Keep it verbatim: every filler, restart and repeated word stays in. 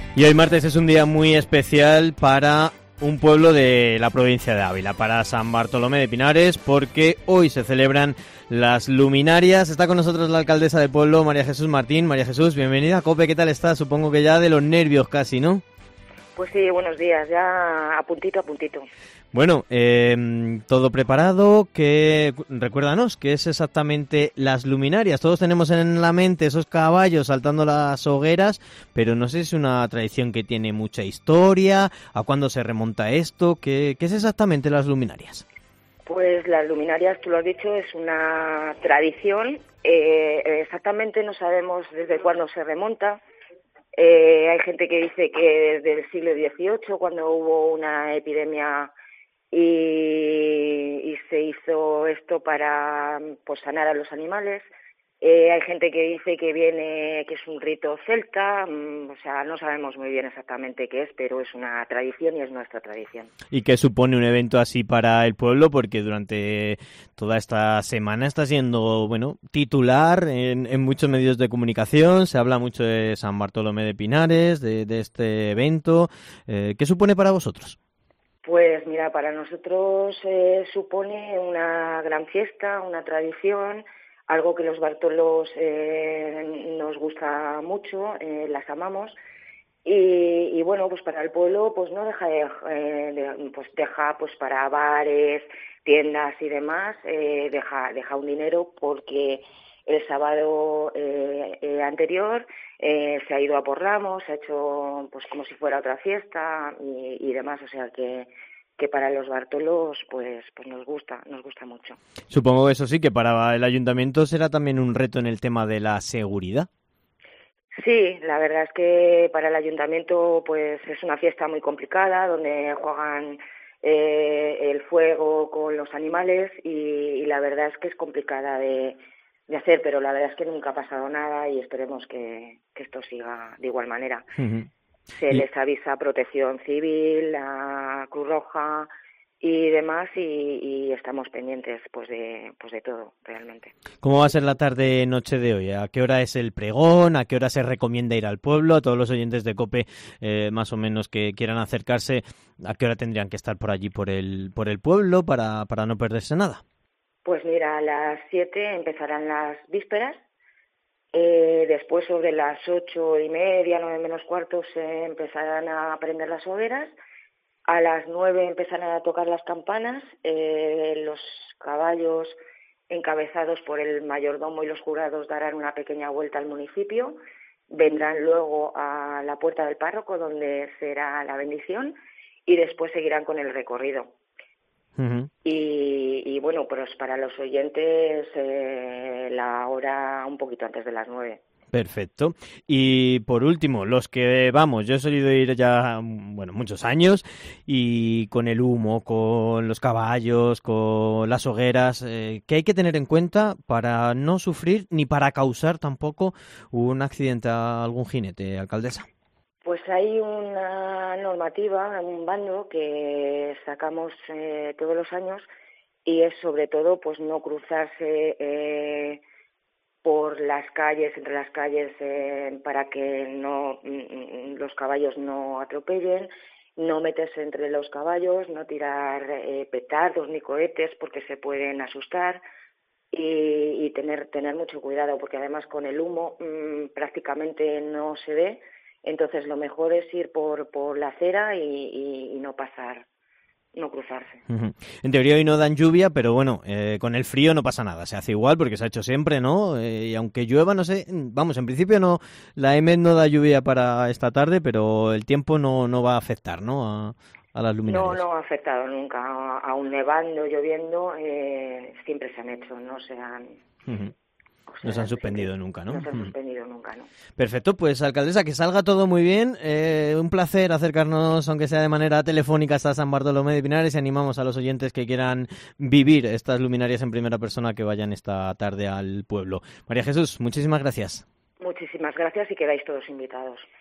Y hoy martes es un día muy especial para un pueblo de la provincia de Ávila, para San Bartolomé de Pinares, porque hoy se celebran las luminarias. Está con nosotros la alcaldesa del pueblo, María Jesús Martín. María Jesús, bienvenida a COPE, ¿qué tal estás? Supongo que ya de los nervios casi, ¿no? Pues sí, buenos días, ya a puntito a puntito. Bueno, eh, todo preparado, que recuérdanos, ¿qué es exactamente las luminarias? Todos tenemos en la mente esos caballos saltando las hogueras, pero no sé si es una tradición que tiene mucha historia, ¿a cuándo se remonta esto? ¿Qué, qué es exactamente las luminarias? Pues las luminarias, tú lo has dicho, es una tradición, eh, exactamente no sabemos desde cuándo se remonta. Eh, hay gente que dice que desde el siglo dieciocho, cuando hubo una epidemia y, y se hizo esto para pues, sanar a los animales. Eh, hay gente que dice que viene, que es un rito celta, mmm, o sea, no sabemos muy bien exactamente qué es, pero es una tradición y es nuestra tradición. ¿Y qué supone un evento así para el pueblo? Porque durante toda esta semana está siendo, bueno, titular en, en muchos medios de comunicación, se habla mucho de San Bartolomé de Pinares, de, de este evento. Eh, ¿qué supone para vosotros? Pues mira, para nosotros eh, supone una gran fiesta, una tradición, algo que los Bartolos eh, nos gusta mucho, eh, las amamos y, y bueno, pues para el pueblo pues no deja de, eh, de pues deja pues para bares, tiendas y demás, eh, deja deja un dinero porque el sábado eh, eh, anterior eh, se ha ido a por ramos, se ha hecho pues como si fuera otra fiesta y, y demás, o sea que que para los Bartolos pues pues nos gusta, nos gusta mucho. Supongo que eso sí, que para el ayuntamiento será también un reto en el tema de la seguridad. Sí, la verdad es que para el ayuntamiento pues es una fiesta muy complicada donde juegan eh, el fuego con los animales y, y la verdad es que es complicada de, de hacer, pero la verdad es que nunca ha pasado nada y esperemos que, que esto siga de igual manera. Uh-huh. Se les avisa a Protección Civil, a Cruz Roja y demás y, y estamos pendientes pues de pues de todo realmente. ¿Cómo va a ser la tarde noche de hoy? ¿A qué hora es el pregón? ¿A qué hora se recomienda ir al pueblo? A todos los oyentes de COPE eh, más o menos que quieran acercarse, ¿a qué hora tendrían que estar por allí por el por el pueblo para para no perderse nada? Pues mira, a las siete empezarán las vísperas. Eh, después sobre las ocho y media, nueve menos cuarto se empezarán a prender las hogueras, a las nueve empezarán a tocar las campanas, eh, los caballos encabezados por el mayordomo y los jurados darán una pequeña vuelta al municipio, vendrán luego a la puerta del párroco donde será la bendición y después seguirán con el recorrido. Uh-huh. Y, y bueno, pues para los oyentes eh, la hora un poquito antes de las nueve. Perfecto. Y por último, los que vamos, yo he solido ir ya, bueno, muchos años y con el humo, con los caballos, con las hogueras, eh, ¿qué hay que tener en cuenta para no sufrir ni para causar tampoco un accidente a algún jinete, alcaldesa? Pues hay una normativa, un bando que sacamos eh, todos los años y es sobre todo pues no cruzarse eh, por las calles, entre las calles eh, para que no los caballos no atropellen, no meterse entre los caballos, no tirar eh, petardos ni cohetes porque se pueden asustar y, y tener tener mucho cuidado porque además con el humo mmm, prácticamente no se ve. Entonces lo mejor es ir por por la acera y, y, y no pasar, no cruzarse. Uh-huh. En teoría hoy no dan lluvia, pero bueno, eh, con el frío no pasa nada, se hace igual porque se ha hecho siempre, ¿no? Eh, y aunque llueva, no sé, vamos, en principio no, la E M E D no da lluvia para esta tarde, pero el tiempo no, no va a afectar, ¿no? A, a las luminarias. No, no ha afectado nunca, aún nevando, lloviendo, eh, siempre se han hecho, no se han... Uh-huh. O sea, no se han suspendido nunca, ¿no? No se han suspendido nunca, ¿no? Perfecto, pues alcaldesa, que salga todo muy bien. Eh, un placer acercarnos, aunque sea de manera telefónica, hasta San Bartolomé de Pinares y animamos a los oyentes que quieran vivir estas luminarias en primera persona que vayan esta tarde al pueblo. María Jesús, muchísimas gracias. Muchísimas gracias y quedáis todos invitados.